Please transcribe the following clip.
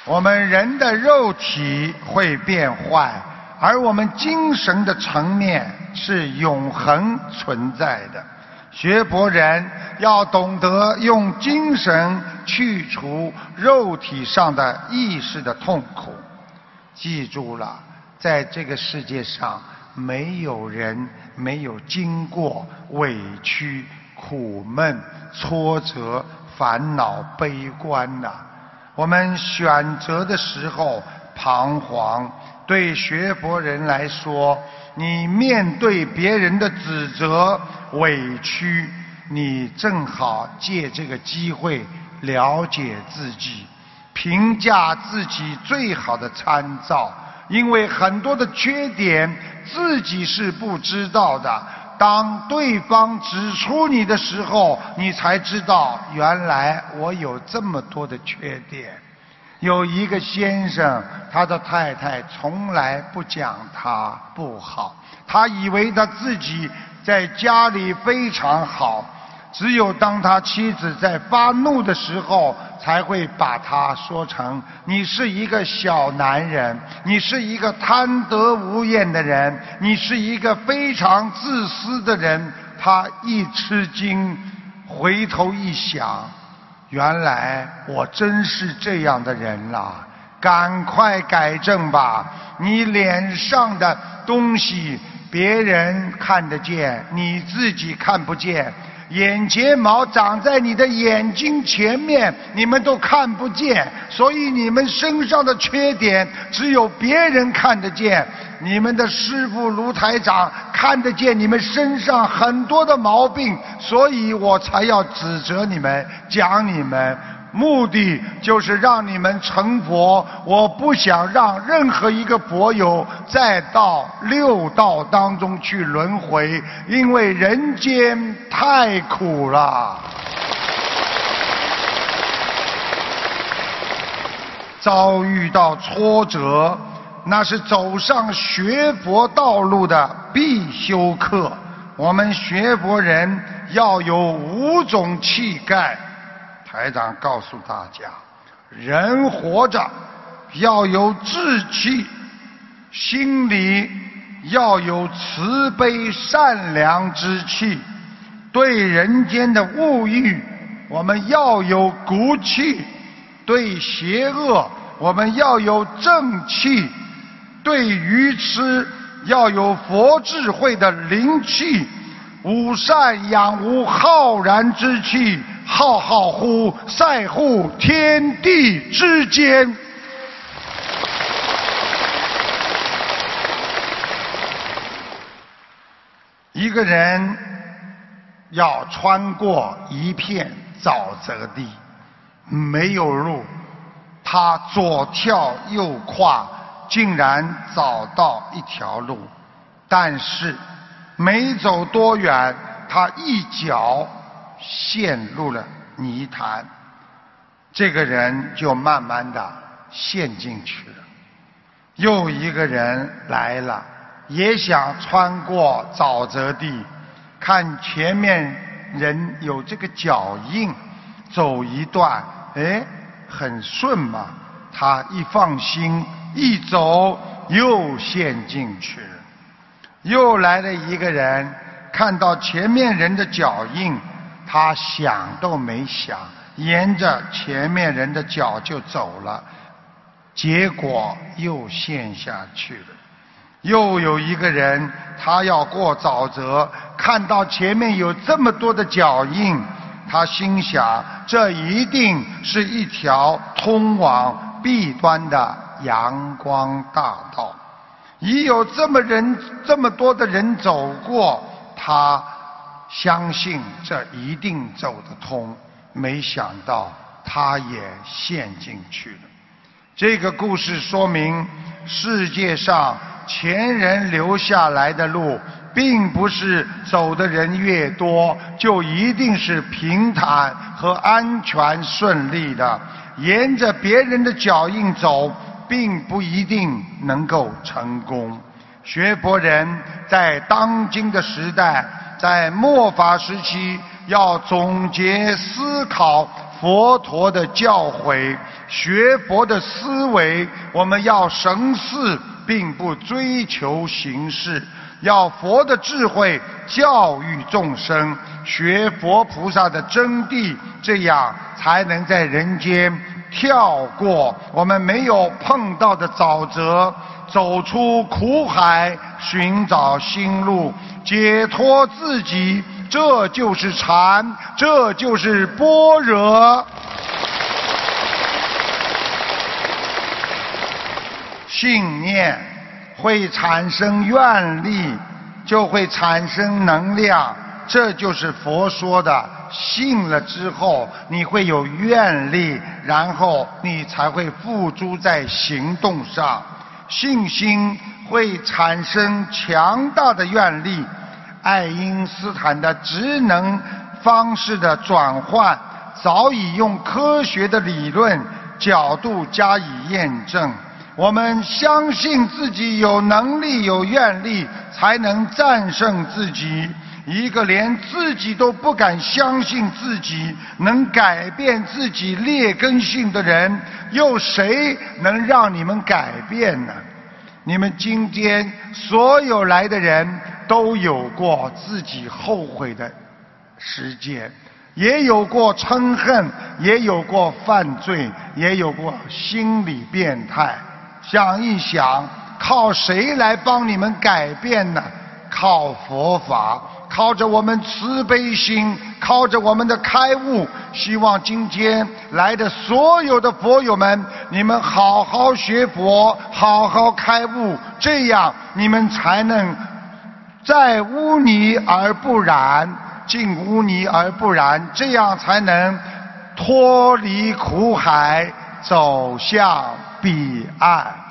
我们人的肉体会变坏，而我们精神的层面是永恒存在的。学佛人要懂得用精神去除肉体上的意识的痛苦。记住了，在这个世界上没有人没有经过委屈、苦闷、挫折、烦恼、悲观呐。我们选择的时候彷徨，对学佛人来说，你面对别人的指责、委屈，你正好借这个机会了解自己，评价自己最好的参照。因为很多的缺点自己是不知道的，当对方指出你的时候，你才知道原来我有这么多的缺点。有一个先生，他的太太从来不讲他不好，他以为他自己在家里非常好，只有当他妻子在发怒的时候，才会把他说成你是一个小男人，你是一个贪得无厌的人，你是一个非常自私的人。他一吃惊，回头一想，原来我真是这样的人啦，赶快改正吧。你脸上的东西别人看得见，你自己看不见。眼睫毛长在你的眼睛前面，你们都看不见，所以你们身上的缺点只有别人看得见。你们的师父卢台长看得见你们身上很多的毛病，所以我才要指责你们，讲你们，目的就是让你们成佛。我不想让任何一个佛友再到六道当中去轮回，因为人间太苦了。遭遇到挫折，那是走上学佛道路的必修课。我们学佛人要有5种气概。台长告诉大家，人活着要有志气，心里要有慈悲善良之气，对人间的物欲我们要有骨气，对邪恶我们要有正气，对愚痴要有佛智慧的灵气。吾善养无浩然之气，浩浩乎塞乎天地之间。一个人要穿过一片沼泽地，没有路，他左跳右跨，竟然找到一条路，但是没走多远，他一脚陷入了泥潭，这个人就慢慢的陷进去了。又一个人来了，也想穿过沼泽地，看前面人有这个脚印，走一段，很顺嘛，他一放心，一走又陷进去了。又来了一个人，看到前面人的脚印，他想都没想，沿着前面人的脚就走了，结果又陷下去了。又有一个人，他要过沼泽，看到前面有这么多的脚印，他心想，这一定是一条通往弊端的阳光大道。已有这么多的人走过，他相信这一定走得通，没想到他也陷进去了。这个故事说明，世界上前人留下来的路，并不是走的人越多就一定是平坦和安全顺利的，沿着别人的脚印走并不一定能够成功。学佛人在当今的时代，在末法时期，要总结思考佛陀的教诲，学佛的思维，我们要神似，并不追求形式，要佛的智慧教育众生，学佛菩萨的真谛，这样才能在人间跳过我们没有碰到的沼泽，走出苦海，寻找新路，解脱自己。这就是禅，这就是般若。信念会产生愿力，就会产生能量，这就是佛说的，信了之后你会有愿力，然后你才会付诸在行动上。信心会产生强大的愿力。爱因斯坦的职能方式的转换，早已用科学的理论角度加以验证。我们相信自己有能力有愿力，才能战胜自己。一个连自己都不敢相信自己能改变自己劣根性的人，又谁能让你们改变呢？你们今天所有来的人都有过自己后悔的时间，也有过嗔恨，也有过犯罪，也有过心理变态。想一想，靠谁来帮你们改变呢？靠佛法，靠着我们慈悲心，靠着我们的开悟。希望今天来的所有的佛友们，你们好好学佛，好好开悟，这样你们才能在污泥而不染，进污泥而不染，这样才能脱离苦海，走向彼岸。